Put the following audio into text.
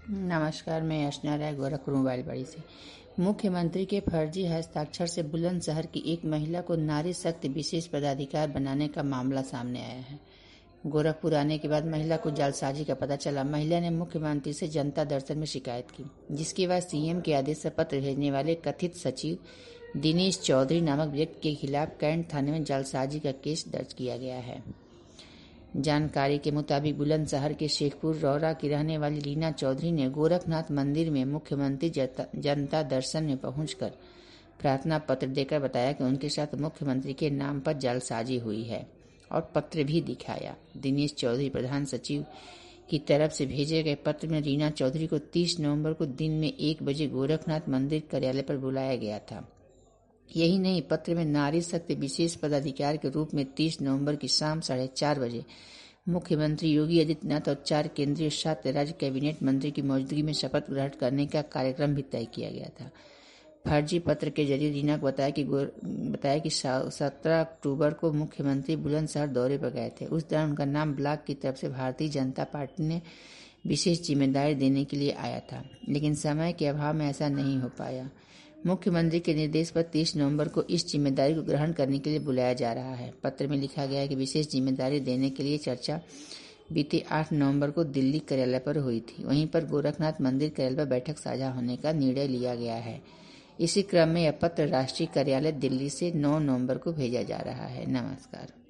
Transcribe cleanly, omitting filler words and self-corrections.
नमस्कार, मैं अर्चना राय गोरखपुर मोबाइल बड़ी से। मुख्यमंत्री के फर्जी हस्ताक्षर से बुलंदशहर की एक महिला को नारी शक्ति विशेष पदाधिकार बनाने का मामला सामने आया है। गोरखपुर आने के बाद महिला को जालसाजी का पता चला। महिला ने मुख्यमंत्री से जनता दर्शन में शिकायत की, जिसके बाद सीएम के आदेश से पत्र भेजने वाले कथित सचिव दिनेश चौधरी नामक व्यक्ति के खिलाफ कैंट थाने में जालसाजी का केस दर्ज किया गया है। जानकारी के मुताबिक बुलंदशहर के शेखपुर रौरा की रहने वाली रीना चौधरी ने गोरखनाथ मंदिर में मुख्यमंत्री जनता दर्शन में पहुंचकर प्रार्थना पत्र देकर बताया कि उनके साथ मुख्यमंत्री के नाम पर जालसाजी हुई है और पत्र भी दिखाया। दिनेश चौधरी प्रधान सचिव की तरफ से भेजे गए पत्र में रीना चौधरी को 30 नवंबर को दिन में 1 बजे गोरखनाथ मंदिर कार्यालय पर बुलाया गया था। यही नहीं, पत्र में नारी शक्ति विशेष पदाधिकारी के रूप में 30 नवंबर की शाम 4:30 बजे मुख्यमंत्री योगी आदित्यनाथ और 4 केंद्रीय 7 राज्य कैबिनेट मंत्री की मौजूदगी में शपथ ग्रहण करने का कार्यक्रम भी तय किया गया था। फर्जी पत्र के जरिए रीना को बताया कि 17 अक्टूबर को मुख्यमंत्री बुलंदशहर दौरे पर गए थे। उस दौरान उनका नाम ब्लॉक की तरफ से भारतीय जनता पार्टी ने विशेष जिम्मेदारी देने के लिए आया था, लेकिन समय के अभाव में ऐसा नहीं हो पाया। मुख्यमंत्री के निर्देश पर 30 नवंबर को इस जिम्मेदारी को ग्रहण करने के लिए बुलाया जा रहा है। पत्र में लिखा गया है कि विशेष जिम्मेदारी देने के लिए चर्चा बीते 8 नवंबर को दिल्ली कार्यालय पर हुई थी। वहीं पर गोरखनाथ मंदिर कार्यालय पर बैठक साझा होने का निर्णय लिया गया है। इसी क्रम में यह पत्र राष्ट्रीय कार्यालय दिल्ली से 9 नवंबर को भेजा जा रहा है। नमस्कार।